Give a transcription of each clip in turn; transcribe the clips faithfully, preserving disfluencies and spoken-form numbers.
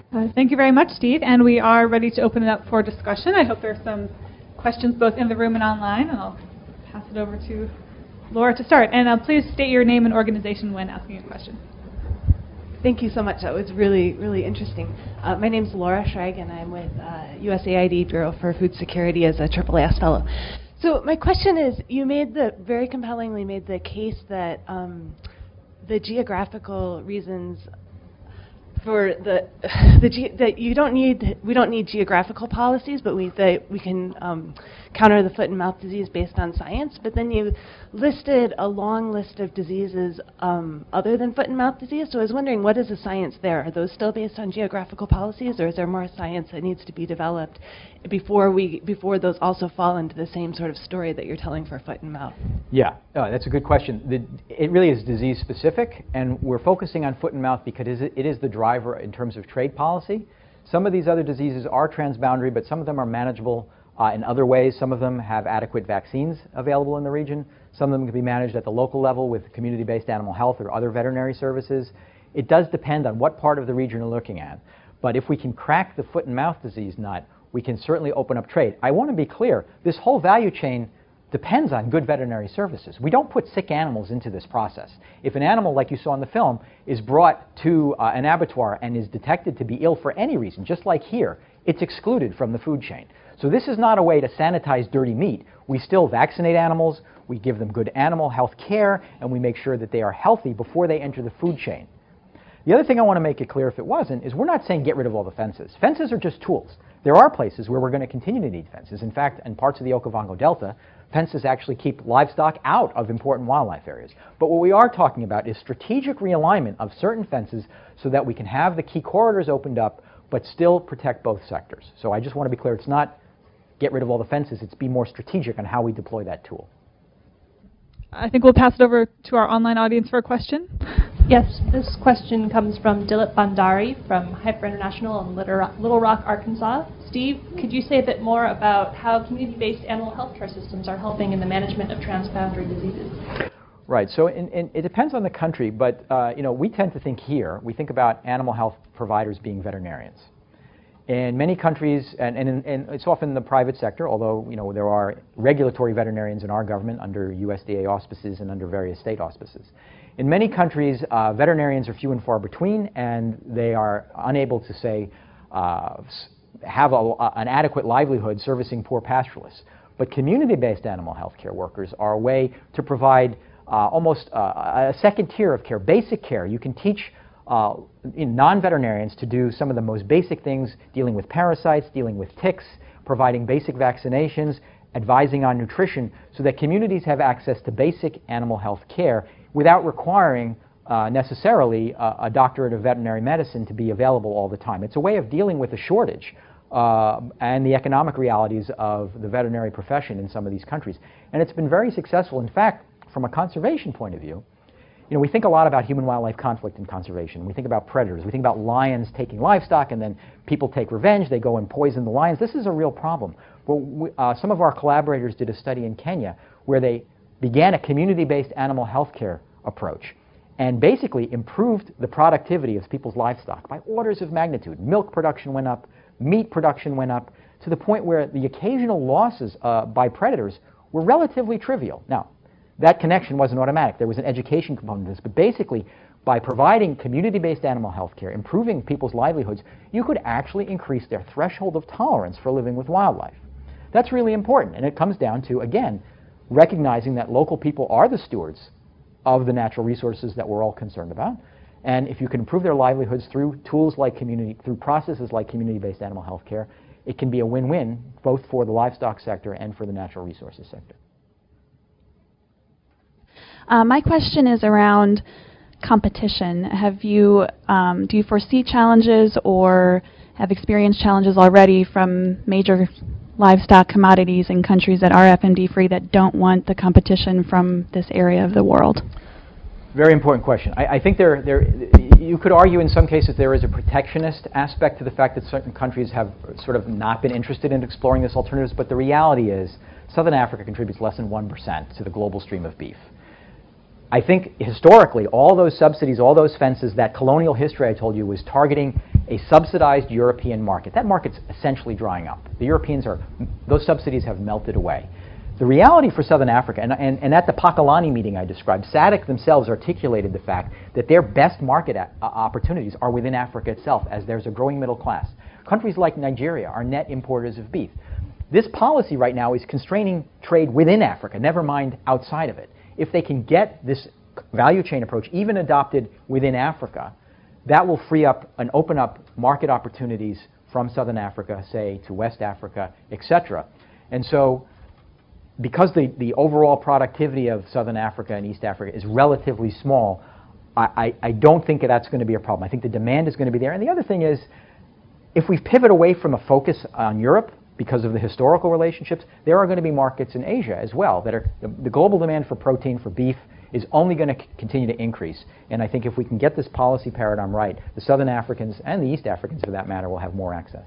Uh, thank you very much, Steve. And we are ready to open it up for discussion. I hope there are some questions both in the room and online, and I'll pass it over to Laura to start. And uh, please state your name and organization when asking a question. Thank you so much. That was really, really interesting. Uh, my name is Laura Schrag, and I'm with uh, U S A I D Bureau for Food Security as a triple A S fellow. So my question is, you made the, very compellingly made the case that um, the geographical reasons for the, the ge that you don't need, we don't need geographical policies, but we, that we can um, counter the foot and mouth disease based on science. But then you listed a long list of diseases um, other than foot and mouth disease. So I was wondering, what is the science there? Are those still based on geographical policies, or is there more science that needs to be developed before we, before those also fall into the same sort of story that you're telling for foot and mouth? Yeah, oh, that's a good question. The, it really is disease specific, and we're focusing on foot and mouth because it is the driver in terms of trade policy. Some of these other diseases are transboundary, but some of them are manageable uh, in other ways. Some of them have adequate vaccines available in the region. Some of them can be managed at the local level with community-based animal health or other veterinary services. It does depend on what part of the region you're looking at. But if we can crack the foot and mouth disease nut, we can certainly open up trade. I want to be clear, this whole value chain depends on good veterinary services. We don't put sick animals into this process. If an animal, like you saw in the film, is brought to uh, an abattoir and is detected to be ill for any reason, just like here, it's excluded from the food chain. So this is not a way to sanitize dirty meat. We still vaccinate animals, we give them good animal health care, and we make sure that they are healthy before they enter the food chain. The other thing I want to make it clear, if it wasn't, is we're not saying get rid of all the fences. Fences are just tools. There are places where we're going to continue to need fences. In fact, in parts of the Okavango Delta, fences actually keep livestock out of important wildlife areas. But what we are talking about is strategic realignment of certain fences so that we can have the key corridors opened up but still protect both sectors. So I just want to be clear, it's not get rid of all the fences, it's be more strategic on how we deploy that tool. I think we'll pass it over to our online audience for a question. Yes, this question comes from Dilip Bhandari from Hyper International in Little Rock, Arkansas. Steve, could you say a bit more about how community-based animal health care systems are helping in the management of transboundary diseases? Right, so in, in, it depends on the country, but uh, you know, we tend to think here, we think about animal health providers being veterinarians. In many countries, and, and, in, and it's often the private sector, although you know, there are regulatory veterinarians in our government under U S D A auspices and under various state auspices. In many countries, uh, veterinarians are few and far between, and they are unable to, say, uh, have a, a, an adequate livelihood servicing poor pastoralists. But community-based animal health care workers are a way to provide uh, almost uh, a second tier of care, basic care. You can teach uh, non-veterinarians to do some of the most basic things, dealing with parasites, dealing with ticks, providing basic vaccinations, advising on nutrition, so that communities have access to basic animal health care without requiring uh, necessarily uh, a doctorate of veterinary medicine to be available all the time. It's a way of dealing with a shortage uh, and the economic realities of the veterinary profession in some of these countries. And it's been very successful. In fact, from a conservation point of view, you know, we think a lot about human-wildlife conflict in conservation. We think about predators. We think about lions taking livestock, and then people take revenge. They go and poison the lions. This is a real problem. Well, we, uh, some of our collaborators did a study in Kenya where they began a community-based animal health care approach and basically improved the productivity of people's livestock by orders of magnitude. Milk production went up, meat production went up, to the point where the occasional losses uh, by predators were relatively trivial. Now, that connection wasn't automatic. There was an education component to this, but basically, by providing community-based animal health care, improving people's livelihoods, you could actually increase their threshold of tolerance for living with wildlife. That's really important, and it comes down to, again, recognizing that local people are the stewards of the natural resources that we're all concerned about. And if you can improve their livelihoods through tools like community, through processes like community-based animal health care, it can be a win-win both for the livestock sector and for the natural resources sector. Uh, my question is around competition. Have you, um, do you foresee challenges or have experienced challenges already from major livestock commodities in countries that are F M D free that don't want the competition from this area of the world? Very important question. I, I think there, there, you could argue in some cases there is a protectionist aspect to the fact that certain countries have sort of not been interested in exploring this alternatives, but the reality is Southern Africa contributes less than one percent to the global stream of beef. I think historically, all those subsidies, all those fences, that colonial history I told you was targeting a subsidized European market. That market's essentially drying up. The Europeans are, those subsidies have melted away. The reality for Southern Africa, and, and, and at the Pakalani meeting I described, SADC themselves articulated the fact that their best market a- opportunities are within Africa itself, as there's a growing middle class. Countries like Nigeria are net importers of beef. This policy right now is constraining trade within Africa, never mind outside of it. If they can get this value chain approach even adopted within Africa, that will free up and open up market opportunities from Southern Africa, say, to West Africa, et cetera. And so, because the, the overall productivity of Southern Africa and East Africa is relatively small, I, I, I don't think that that's going to be a problem. I think the demand is going to be there. And the other thing is, if we pivot away from a focus on Europe because of the historical relationships, there are going to be markets in Asia as well that are, the, the global demand for protein, for beef, is only going to c- continue to increase. And I think if we can get this policy paradigm right, the Southern Africans and the East Africans, for that matter, will have more access.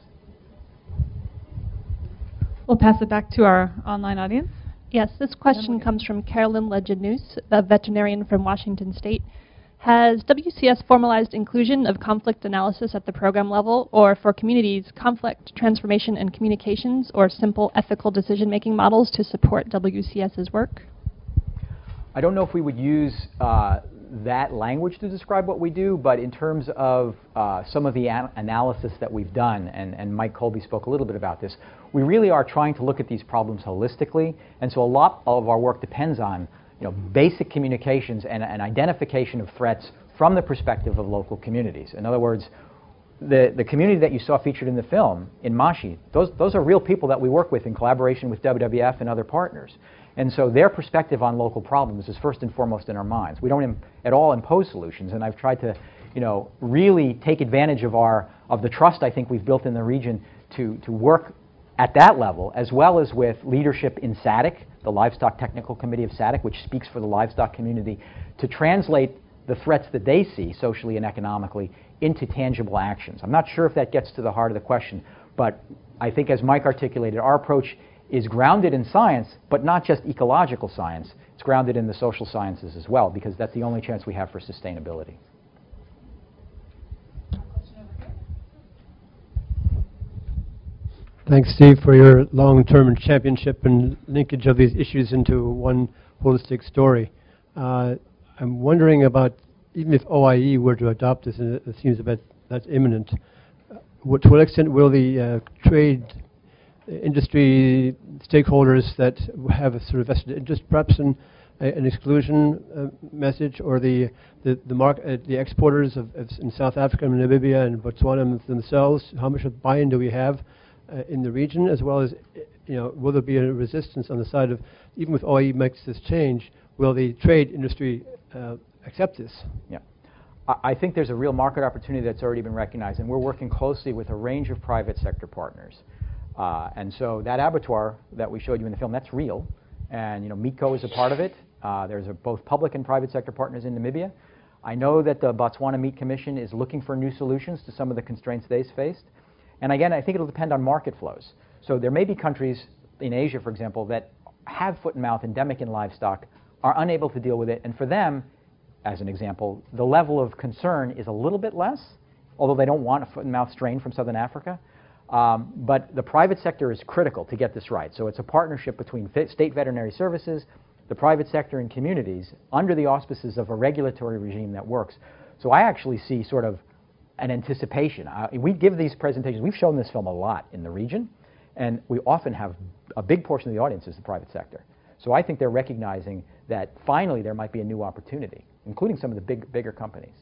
We'll pass it back to our online audience. Yes, this question comes from Carolyn Lejanus, a veterinarian from Washington State. Has W C S formalized inclusion of conflict analysis at the program level, or for communities, conflict transformation and communications, or simple ethical decision-making models to support WCS's work? I don't know if we would use uh, that language to describe what we do, but in terms of uh, some of the an- analysis that we've done, and, and Mike Colby spoke a little bit about this, we really are trying to look at these problems holistically, and so a lot of our work depends on you know, basic communications and an identification of threats from the perspective of local communities. In other words, the, the community that you saw featured in the film, in Mashi, those, those are real people that we work with in collaboration with W W F and other partners. And so their perspective on local problems is first and foremost in our minds. We don't im- at all impose solutions, and I've tried to, you know, really take advantage of our of the trust I think we've built in the region to to work at that level, as well as with leadership in SADC, the Livestock Technical Committee of SADC, which speaks for the livestock community, to translate the threats that they see socially and economically into tangible actions. I'm not sure if that gets to the heart of the question, but I think as Mike articulated, our approach is grounded in science, but not just ecological science. It's grounded in the social sciences as well, because that's the only chance we have for sustainability. Thanks, Steve, for your long-term championship and linkage of these issues into one holistic story. Uh, I'm wondering about, even if O I E were to adopt this, and it, it seems a bit that's imminent, uh, what, to what extent will the uh, trade industry stakeholders that have a sort of vested interest, perhaps in a, an exclusion uh, message, or the the the, mark, uh, the exporters of, of in South Africa and Namibia and Botswana themselves, how much of buy-in do we have uh, in the region, as well as, you know, will there be a resistance on the side of, even with O I E makes this change, will the trade industry uh, accept this? Yeah. I think there's a real market opportunity that's already been recognized, and we're working closely with a range of private sector partners. Uh, and so that abattoir that we showed you in the film, that's real. And you know, Meatco is a part of it. Uh, there's a, both public and private sector partners in Namibia. I know that the Botswana Meat Commission is looking for new solutions to some of the constraints they've faced. And again, I think it'll depend on market flows. So there may be countries in Asia, for example, that have foot and mouth endemic in livestock, are unable to deal with it. And for them, as an example, the level of concern is a little bit less, although they don't want a foot and mouth strain from Southern Africa. Um, but the private sector is critical to get this right. So it's a partnership between state veterinary services, the private sector, and communities under the auspices of a regulatory regime that works. So I actually see sort of an anticipation. Uh, we give these presentations. We've shown this film a lot in the region, and we often have a big portion of the audience is the private sector. So I think they're recognizing that finally there might be a new opportunity, including some of the big, bigger companies.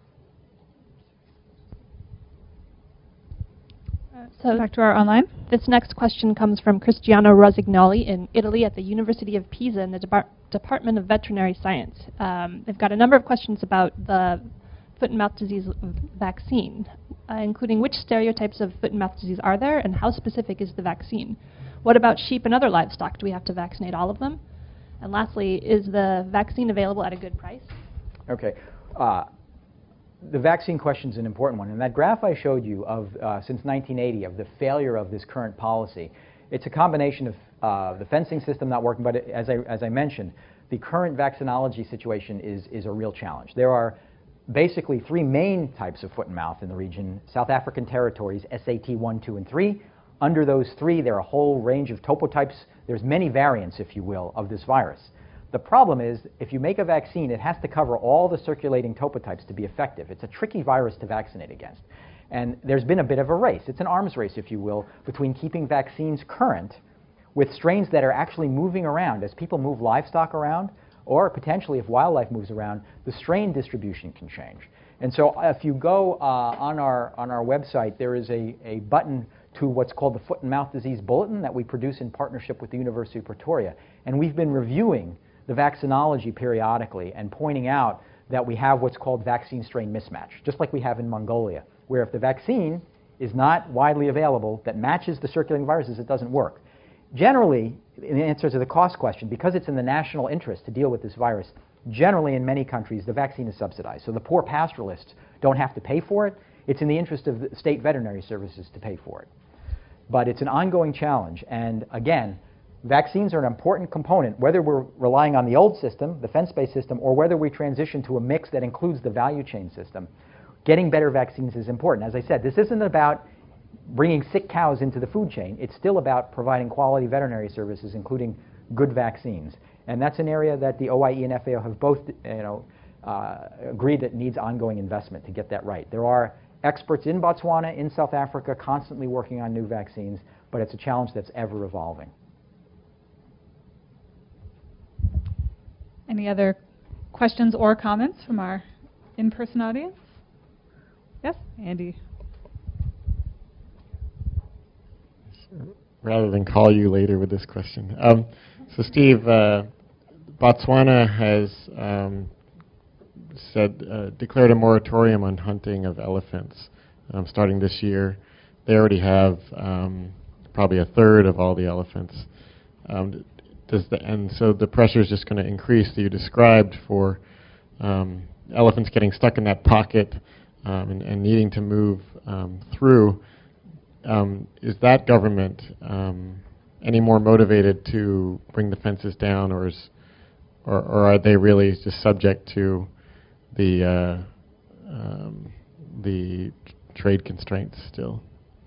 So back to our online. This next question comes from Cristiano Rosignoli in Italy at the University of Pisa in the Depart- Department of Veterinary Science. Um, they've got a number of questions about the foot and mouth disease vaccine, uh, including which stereotypes of foot and mouth disease are there and how specific is the vaccine? What about sheep and other livestock? Do we have to vaccinate all of them? And lastly, is the vaccine available at a good price? Okay. Uh, The vaccine question is an important one. And that graph I showed you of uh, since nineteen eighty of the failure of this current policy, it's a combination of uh, the fencing system not working, but it, as, I, as I mentioned, the current vaccinology situation is, is a real challenge. There are basically three main types of foot and mouth in the region: South African territories, S A T one, two, and three. Under those three, there are a whole range of topotypes. There's many variants, if you will, of this virus. The problem is, if you make a vaccine, it has to cover all the circulating topotypes to be effective. It's a tricky virus to vaccinate against. And there's been a bit of a race. It's an arms race, if you will, between keeping vaccines current with strains that are actually moving around. As people move livestock around, or potentially if wildlife moves around, the strain distribution can change. And so if you go uh, on our on our website, there is a, a button to what's called the Foot and Mouth Disease Bulletin that we produce in partnership with the University of Pretoria. And we've been reviewing the vaccinology periodically and pointing out that we have what's called vaccine strain mismatch, just like we have in Mongolia, where if the vaccine is not widely available that matches the circulating viruses, it doesn't work. Generally, in answer to the cost question, because it's in the national interest to deal with this virus, generally in many countries the vaccine is subsidized. So the poor pastoralists don't have to pay for it. It's in the interest of the state veterinary services to pay for it. But it's an ongoing challenge. And again, vaccines are an important component, whether we're relying on the old system, the fence-based system, or whether we transition to a mix that includes the value chain system. Getting better vaccines is important. As I said, this isn't about bringing sick cows into the food chain. It's still about providing quality veterinary services, including good vaccines. And that's an area that the O I E and F A O have both you know, uh, agreed that needs ongoing investment to get that right. There are experts in Botswana, in South Africa, constantly working on new vaccines, but it's a challenge that's ever evolving. Any other questions or comments from our in-person audience? Yes, Andy. Rather than call you later with this question. Um, so Steve, uh, Botswana has um, said, uh, declared a moratorium on hunting of elephants um, starting this year. They already have um, probably a third of all the elephants. Um, does the, and so the pressure is just going to increase that you described for um, elephants getting stuck in that pocket um, and, and needing to move um, through. Um, is that government um, any more motivated to bring the fences down, or, is, or, or are they really just subject to the uh, um, the t- trade constraints still?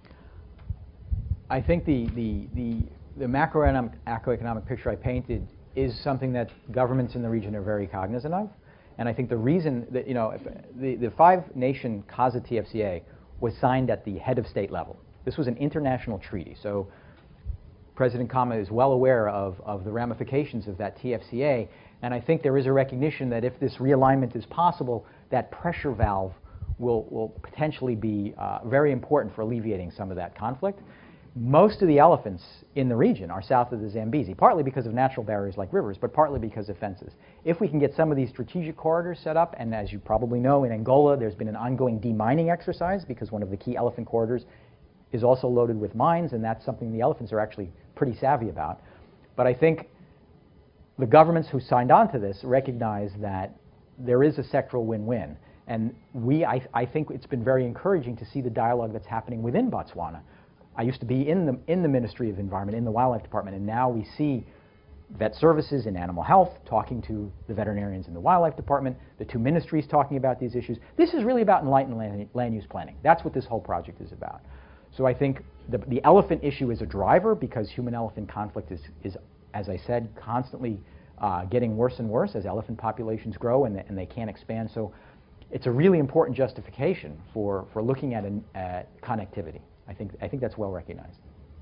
I think the, the, the, the macroeconomic, macroeconomic picture I painted is something that governments in the region are very cognizant of. And I think the reason that, you know, if the, the five-nation CASA T F C A was signed at the head of state level. This was an international treaty, so President Kama is well aware of, of the ramifications of that T F C A, and I think there is a recognition that if this realignment is possible, that pressure valve will, will potentially be uh, very important for alleviating some of that conflict. Most of the elephants in the region are south of the Zambezi, partly because of natural barriers like rivers, but partly because of fences. If we can get some of these strategic corridors set up, and as you probably know, in Angola there's been an ongoing demining exercise because one of the key elephant corridors is also loaded with mines, and that's something the elephants are actually pretty savvy about. But I think the governments who signed on to this recognize that there is a sectoral win-win. And we, I, I think it's been very encouraging to see the dialogue that's happening within Botswana. I used to be in the, in the Ministry of Environment, in the Wildlife Department, and now we see vet services and animal health talking to the veterinarians in the Wildlife Department, the two ministries talking about these issues. This is really about enlightened land, land use planning. That's what this whole project is about. So I think the, the elephant issue is a driver because human-elephant conflict is, is, as I said, constantly uh, getting worse and worse as elephant populations grow and, the, and they can't expand. So it's a really important justification for, for looking at, an, at connectivity. I think, I think that's well recognized.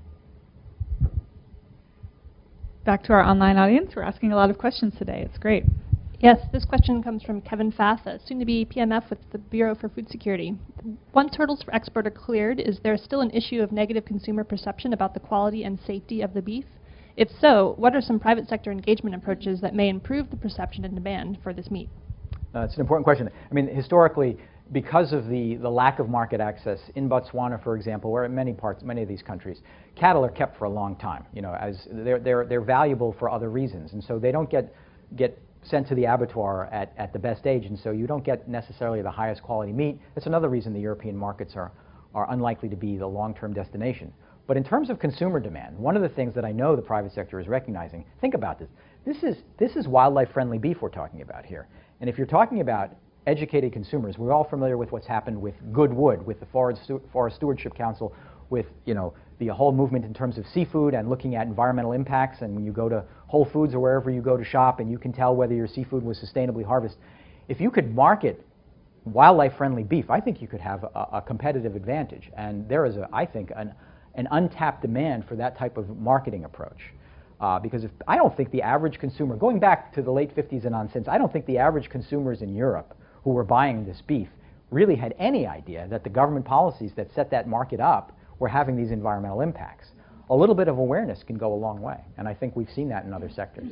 Back to our online audience. We're asking a lot of questions today. It's great. Yes, this question comes from Kevin Fath, soon to be P M F with the Bureau for Food Security. Once hurdles for export are cleared, is there still an issue of negative consumer perception about the quality and safety of the beef? If so, what are some private sector engagement approaches that may improve the perception and demand for this meat? Uh, it's an important question. I mean, historically, because of the, the lack of market access in Botswana, for example, or in many parts, many of these countries, cattle are kept for a long time. You know, as they're they're they're valuable for other reasons, and so they don't get get sent to the abattoir at, at the best age, and so you don't get necessarily the highest quality meat. That's another reason the European markets are are unlikely to be the long-term destination. But in terms of consumer demand, one of the things that I know the private sector is recognizing, think about this. This is, this is wildlife-friendly beef we're talking about here. And if you're talking about educated consumers, we're all familiar with what's happened with Goodwood, with the Forest, Stu- Forest Stewardship Council, with you know, the whole movement in terms of seafood and looking at environmental impacts. And when you go to Whole Foods or wherever you go to shop and you can tell whether your seafood was sustainably harvested, if you could market wildlife-friendly beef, I think you could have a, a competitive advantage. And there is, a, I think, an, an untapped demand for that type of marketing approach. Uh, because if, I don't think the average consumer, going back to the late fifties and on since, I don't think the average consumers in Europe who were buying this beef really had any idea that the government policies that set that market up were having these environmental impacts. A little bit of awareness can go a long way, and I think we've seen that in other sectors.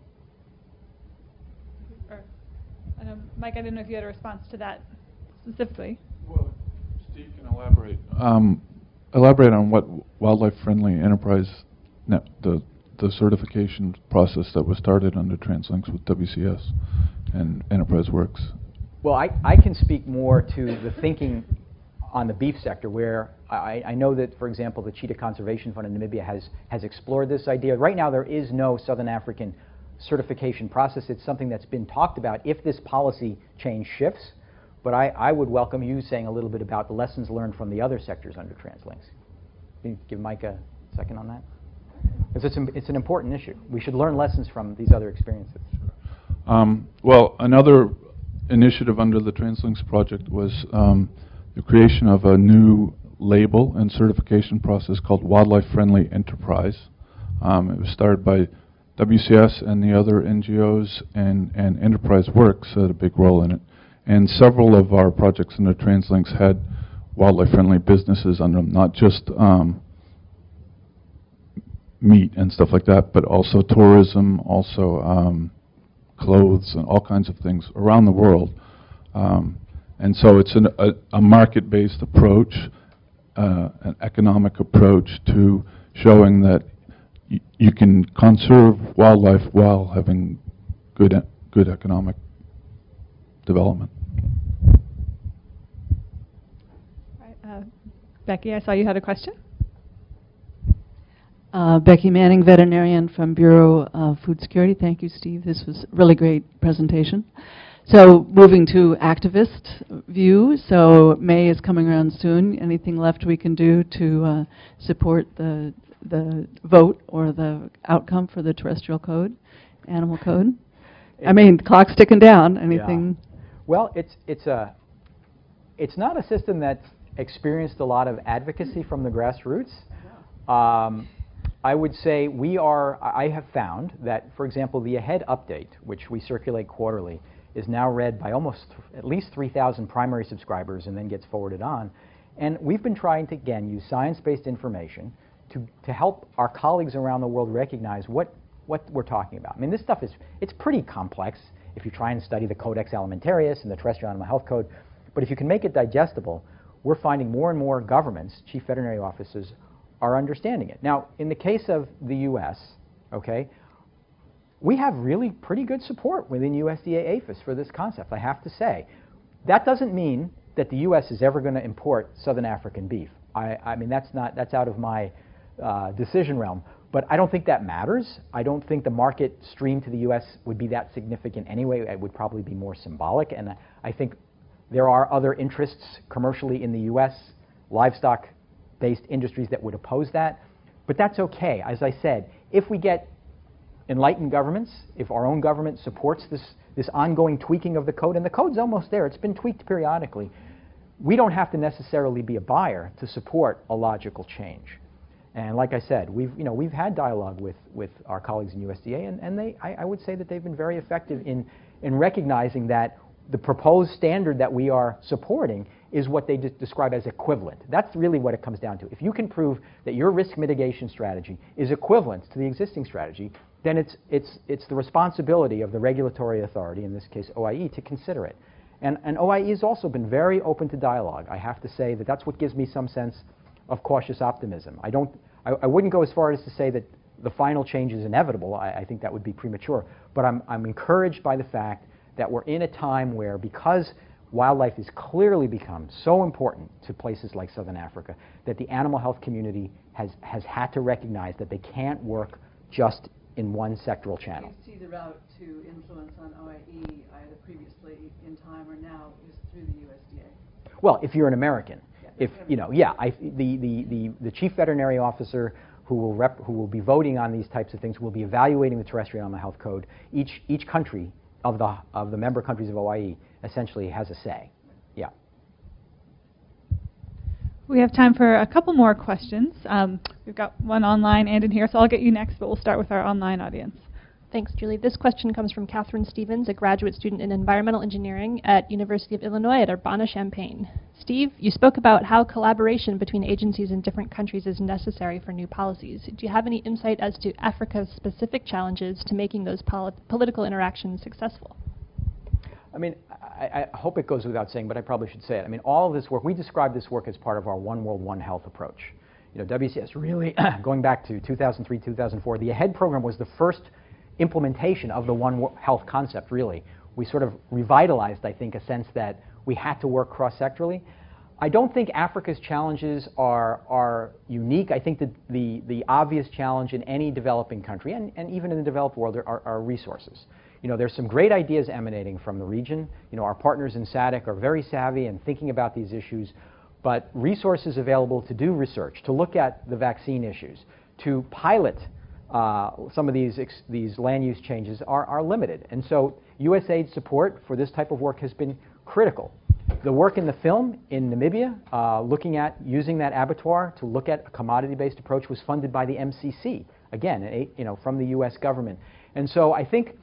I know, Mike, I didn't know if you had a response to that specifically. Well, Steve can elaborate. Um, elaborate on what wildlife-friendly enterprise, net, the the certification process that was started under TransLinks with W C S and Enterprise Works. Well, I, I can speak more to the thinking on the beef sector, where I, I know that, for example, the Cheetah Conservation Fund in Namibia has, has explored this idea. Right now, there is no Southern African certification process. It's something that's been talked about if this policy change shifts. But I, I would welcome you saying a little bit about the lessons learned from the other sectors under TransLinks. Can you give Mike a second on that? Because it's, it's an important issue. We should learn lessons from these other experiences. Um, well, another initiative under the TransLinks project was um, the creation of a new label and certification process called Wildlife Friendly Enterprise. Um, it was started by W C S and the other N G Os, and, and Enterprise Works had a big role in it. And several of our projects under TransLinks had wildlife-friendly businesses under them, not just um, meat and stuff like that, but also tourism, also um, clothes and all kinds of things around the world. Um, and so it's an, a, a market-based approach, uh, an economic approach to showing that y you can conserve wildlife while having good, e good economic development. Right, uh, Becky, I saw you had a question. Uh, Becky Manning, veterinarian from Bureau of Food Security. Thank you, Steve. This was a really great presentation. So moving to activist view, so May is coming around soon. Anything left we can do to uh, support the, the vote or the outcome for the terrestrial code, animal code? It I mean, clock's ticking down. Anything? Yeah. Well, it's, it's, a, it's not a system that's experienced a lot of advocacy from the grassroots. Um, I would say we are, I have found that, for example, the AHEAD update, which we circulate quarterly, is now read by almost at least three thousand primary subscribers and then gets forwarded on. And we've been trying to, again, use science-based information to, to help our colleagues around the world recognize what, what we're talking about. I mean, this stuff is, it's pretty complex if you try and study the Codex Alimentarius and the Terrestrial Animal Health Code. But if you can make it digestible, we're finding more and more governments, chief veterinary officers, are understanding it. Now, in the case of the U S, okay, we have really pretty good support within U S D A APHIS for this concept, I have to say. That doesn't mean that the U S is ever going to import Southern African beef. I, I mean, that's not, that's out of my uh, decision realm. But I don't think that matters. I don't think the market stream to the U S would be that significant anyway. It would probably be more symbolic. And I think there are other interests commercially in the U S, livestock based industries that would oppose that, but that's okay. As I said, if we get enlightened governments, if our own government supports this, this ongoing tweaking of the code, and the code's almost there, it's been tweaked periodically, we don't have to necessarily be a buyer to support a logical change. And like I said, we've, you know, we've had dialogue with, with our colleagues in U S D A, and, and they, I, I would say that they've been very effective in, in recognizing that the proposed standard that we are supporting is what they describe as equivalent. That's really what it comes down to. If you can prove that your risk mitigation strategy is equivalent to the existing strategy, then it's, it's, it's the responsibility of the regulatory authority, in this case O I E, to consider it. And, and O I E has also been very open to dialogue. I have to say that that's what gives me some sense of cautious optimism. I, don't, I, I wouldn't go as far as to say that the final change is inevitable. I, I think that would be premature. But I'm, I'm encouraged by the fact that we're in a time where, because wildlife has clearly become so important to places like Southern Africa that the animal health community has, has had to recognize that they can't work just in one sectoral channel. You see the route to influence on O I E either previously in time or now is through the U S D A. Well, if you're an American, Yeah. if you know, yeah, I, the, the, the, the chief veterinary officer who will rep, who will be voting on these types of things will be evaluating the terrestrial animal health code. Each each country of the of the member countries of O I E essentially has a say. Yeah. We have time for a couple more questions. Um, we've got one online and in here, so I'll get you next, but we'll start with our online audience. Thanks, Julie. This question comes from Catherine Stevens, a graduate student in environmental engineering at University of Illinois at Urbana-Champaign. Steve, you spoke about how collaboration between agencies in different countries is necessary for new policies. Do you have any insight as to Africa's specific challenges to making those poli- political interactions successful? I mean, I, I hope it goes without saying, but I probably should say it. I mean, all of this work, we describe this work as part of our One World, One Health approach. You know, W C S really, going back to two thousand three, two thousand four, the AHEAD program was the first implementation of the One Health concept, really. We sort of revitalized, I think, a sense that we had to work cross-sectorally. I don't think Africa's challenges are, are unique. I think that the, the obvious challenge in any developing country, and, and even in the developed world, are, are resources. You know, there's some great ideas emanating from the region. You know, our partners in S A D C are very savvy in thinking about these issues, but resources available to do research, to look at the vaccine issues, to pilot Uh, some of these ex these land use changes are, are limited. And so U S A I D support for this type of work has been critical. The work in the film in Namibia, uh, looking at using that abattoir to look at a commodity-based approach, was funded by the M C C, again, a, you know, from the U S government. And so I think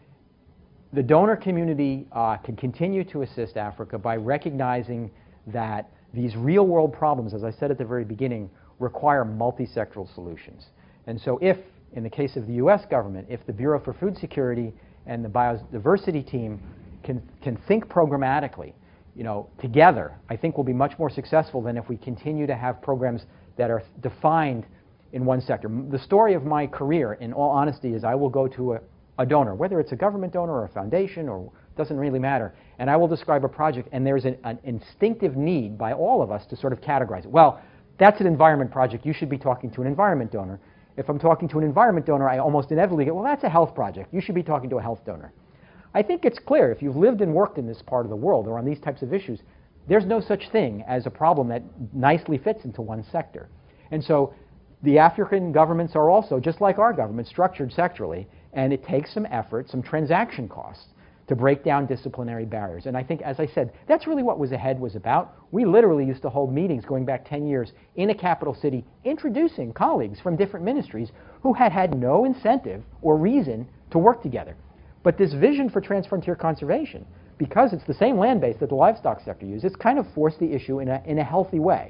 the donor community uh, can continue to assist Africa by recognizing that these real-world problems, as I said at the very beginning, require multi-sectoral solutions. And so if, in the case of the U S government, if the Bureau for Food Security and the biodiversity team can, can think programmatically, you know, together, I think we'll be much more successful than if we continue to have programs that are defined in one sector. The story of my career, in all honesty, is I will go to a, a donor, whether it's a government donor or a foundation, or doesn't really matter, and I will describe a project, and there's an, an instinctive need by all of us to sort of categorize it. Well, that's an environment project. You should be talking to an environment donor. If I'm talking to an environment donor, I almost inevitably get, well, that's a health project. You should be talking to a health donor. I think it's clear, if you've lived and worked in this part of the world or on these types of issues, there's no such thing as a problem that nicely fits into one sector. And so the African governments are also, just like our government, structured sectorally, and it takes some effort, some transaction costs, to break down disciplinary barriers. And I think, as I said, that's really what was AHEAD was about. We literally used to hold meetings going back ten years in a capital city, introducing colleagues from different ministries who had had no incentive or reason to work together. But this vision for transfrontier conservation, because it's the same land base that the livestock sector uses, it's kind of forced the issue in a, in a healthy way.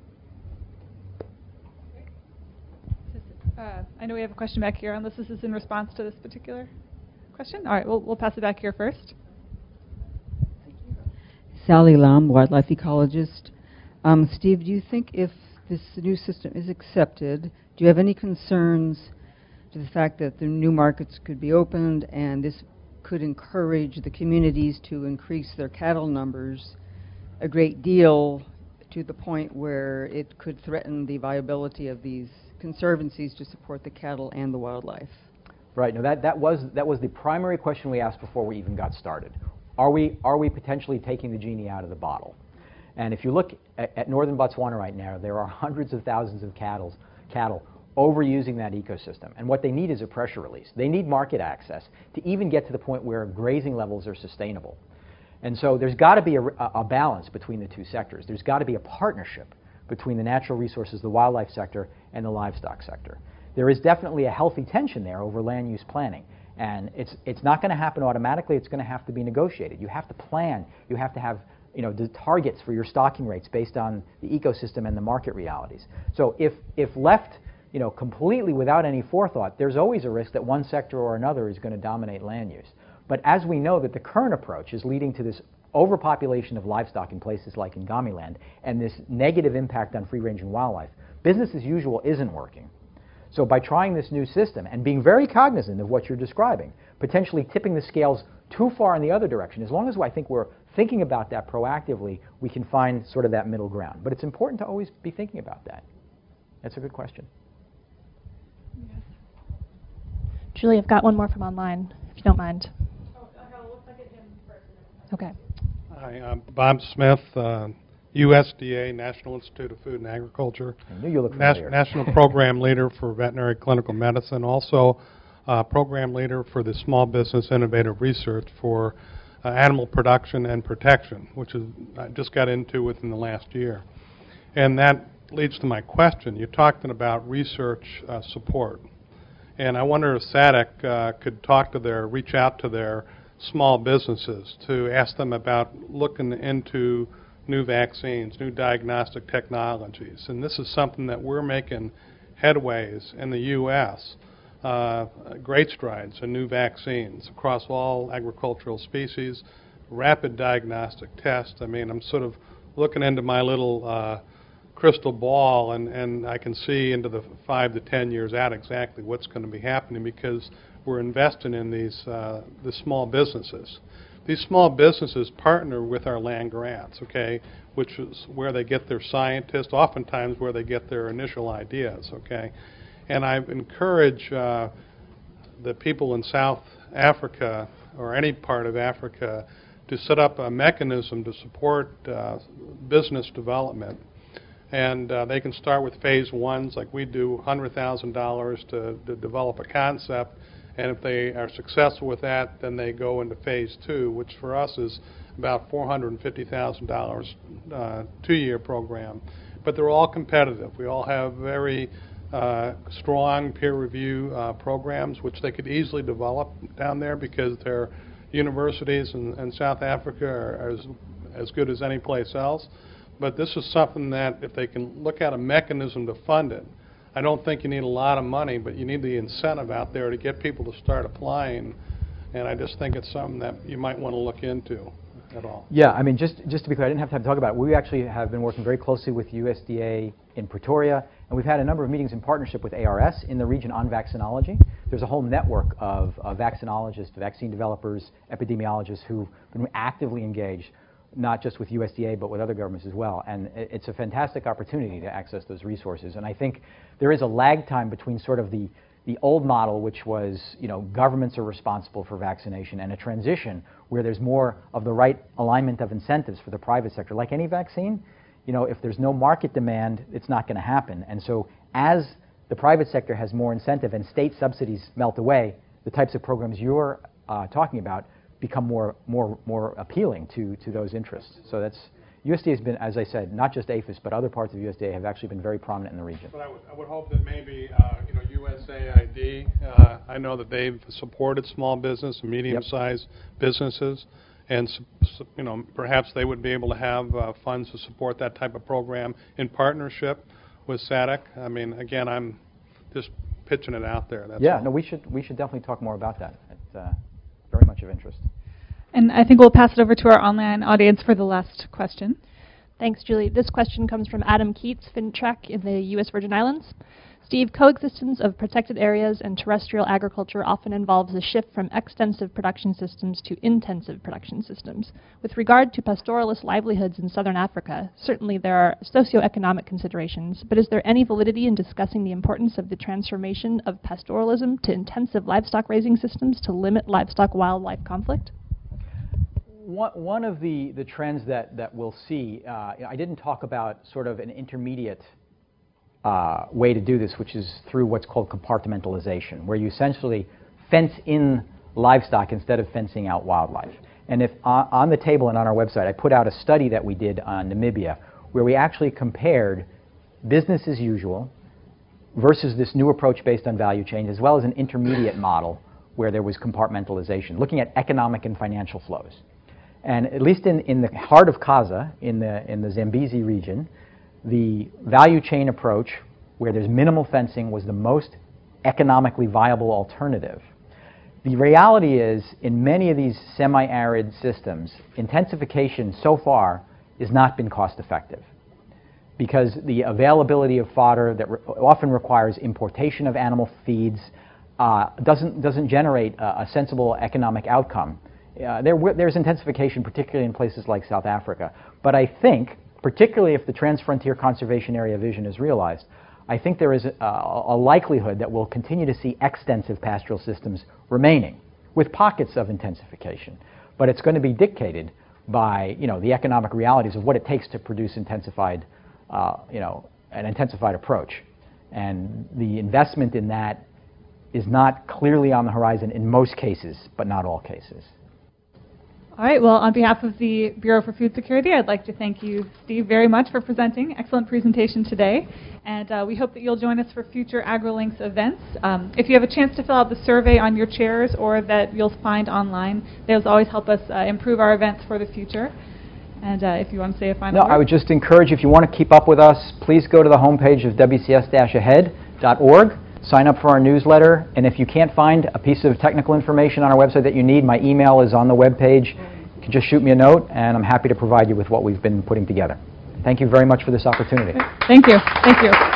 Uh, I know we have a question back here, unless this is in response to this particular question. All right, we'll, we'll pass it back here first. Sally Lam, wildlife ecologist. Um, Steve, do you think if this new system is accepted, do you have any concerns to the fact that the new markets could be opened and this could encourage the communities to increase their cattle numbers a great deal to the point where it could threaten the viability of these conservancies to support the cattle and the wildlife? Right. No, that, that, was, that was the primary question we asked before we even got started. Are we, are we potentially taking the genie out of the bottle? And if you look at, at northern Botswana right now, there are hundreds of thousands of cattle, cattle overusing that ecosystem. And what they need is a pressure release. They need market access to even get to the point where grazing levels are sustainable. And so there's got to be a, a balance between the two sectors. There's got to be a partnership between the natural resources, the wildlife sector, and the livestock sector. There is definitely a healthy tension there over land use planning. And it's, it's not going to happen automatically. It's going to have to be negotiated. You have to plan. You have to have, you know, the targets for your stocking rates based on the ecosystem and the market realities. So if, if left, you know, completely without any forethought, there's always a risk that one sector or another is going to dominate land use. But as we know that the current approach is leading to this overpopulation of livestock in places like Ngamiland and this negative impact on free-ranging wildlife, business as usual isn't working. So by trying this new system and being very cognizant of what you're describing, potentially tipping the scales too far in the other direction, as long as I think we're thinking about that proactively, we can find sort of that middle ground. But it's important to always be thinking about that. That's a good question. Julie, I've got one more from online, if you don't mind. Okay. Hi, I'm Bob Smith, uh, U S D A, National Institute of Food and Agriculture. I knew you looked Nas- familiar. National Program Leader for Veterinary Clinical Medicine, also uh, Program Leader for the Small Business Innovative Research for uh, Animal Production and Protection, which is I just got into within the last year. And that leads to my question. You're talking about research uh, support. And I wonder if S A D C uh, could talk to their, reach out to their small businesses to ask them about looking into new vaccines, new diagnostic technologies. And this is something that we're making headways in the U S, uh, great strides in new vaccines across all agricultural species, rapid diagnostic tests. I mean, I'm sort of looking into my little uh, crystal ball, and, and I can see into the five to ten years out exactly what's going to be happening because we're investing in these uh, the small businesses. These small businesses partner with our land grants, okay, which is where they get their scientists, oftentimes where they get their initial ideas, okay. And I encourage uh, the people in South Africa or any part of Africa to set up a mechanism to support uh, business development. And uh, they can start with phase ones like we do, one hundred thousand dollars to, to develop a concept. And if they are successful with that, then they go into phase two, which for us is about four hundred fifty thousand dollars uh, two-year program. But they're all competitive. We all have very uh, strong peer review uh, programs, which they could easily develop down there because their universities in, in South Africa are, are as, as good as any place else. But this is something that if they can look at a mechanism to fund it, I don't think you need a lot of money, but you need the incentive out there to get people to start applying. And I just think it's something that you might want to look into at all. Yeah, I mean, just, just to be clear, I didn't have time to talk about it. We actually have been working very closely with U S D A in Pretoria, and we've had a number of meetings in partnership with A R S in the region on vaccinology. There's a whole network of uh, vaccinologists, vaccine developers, epidemiologists who've been actively engaged, not just with U S D A, but with other governments as well. And it's a fantastic opportunity to access those resources. And I think there is a lag time between sort of the, the old model, which was, you know, governments are responsible for vaccination, and a transition where there's more of the right alignment of incentives for the private sector. Like any vaccine, you know, if there's no market demand, it's not going to happen. And so as the private sector has more incentive and state subsidies melt away, the types of programs you're uh, talking about become more more more appealing to to those interests. So that's U S D A has been, as I said, not just APHIS, but other parts of U S D A have actually been very prominent in the region. But I would, I would hope that maybe uh, you know U S A I D. Uh, I know that they've supported small business and medium-sized yep. businesses, and you know perhaps they would be able to have uh, funds to support that type of program in partnership with S A D C. I mean, again, I'm just pitching it out there. That's yeah, all. no, we should we should definitely talk more about that. It's, uh, very much of interest. And I think we'll pass it over to our online audience for the last question. Thanks, Julie. This question comes from Adam Keats, FinTrack in the U S Virgin Islands. Steve, coexistence of protected areas and terrestrial agriculture often involves a shift from extensive production systems to intensive production systems. With regard to pastoralist livelihoods in southern Africa, certainly there are socioeconomic considerations, but is there any validity in discussing the importance of the transformation of pastoralism to intensive livestock raising systems to limit livestock-wildlife conflict? One, one of the, the trends that, that we'll see, uh, I didn't talk about sort of an intermediate uh, way to do this, which is through what's called compartmentalization, where you essentially fence in livestock instead of fencing out wildlife. And if uh, on the table and on our website, I put out a study that we did on Namibia, where we actually compared business as usual versus this new approach based on value chain, as well as an intermediate model where there was compartmentalization, looking at economic and financial flows. And at least in, in the heart of Kaza, in the, in the Zambezi region, the value chain approach, where there's minimal fencing, was the most economically viable alternative. The reality is, in many of these semi-arid systems, intensification so far has not been cost-effective, because the availability of fodder that re often requires importation of animal feeds uh, doesn't, doesn't generate a, a sensible economic outcome Uh, there, w there's intensification, particularly in places like South Africa. But I think, particularly if the Transfrontier Conservation Area vision is realized, I think there is a, a likelihood that we'll continue to see extensive pastoral systems remaining, with pockets of intensification. But it's going to be dictated by, you know, the economic realities of what it takes to produce intensified, uh, you know, an intensified approach. And the investment in that is not clearly on the horizon in most cases, but not all cases. All right, well, on behalf of the Bureau for Food Security, I'd like to thank you, Steve, very much for presenting. Excellent presentation today. And uh, we hope that you'll join us for future AgriLinks events. Um, if you have a chance to fill out the survey on your chairs or that you'll find online, those always help us uh, improve our events for the future. And uh, if you want to say a final No, word. I would just encourage, if you want to keep up with us, please go to the homepage of W C S ahead dot org. Sign up for our newsletter, and if you can't find a piece of technical information on our website that you need, my email is on the web page. You can just shoot me a note, and I'm happy to provide you with what we've been putting together. Thank you very much for this opportunity. Thank you. Thank you.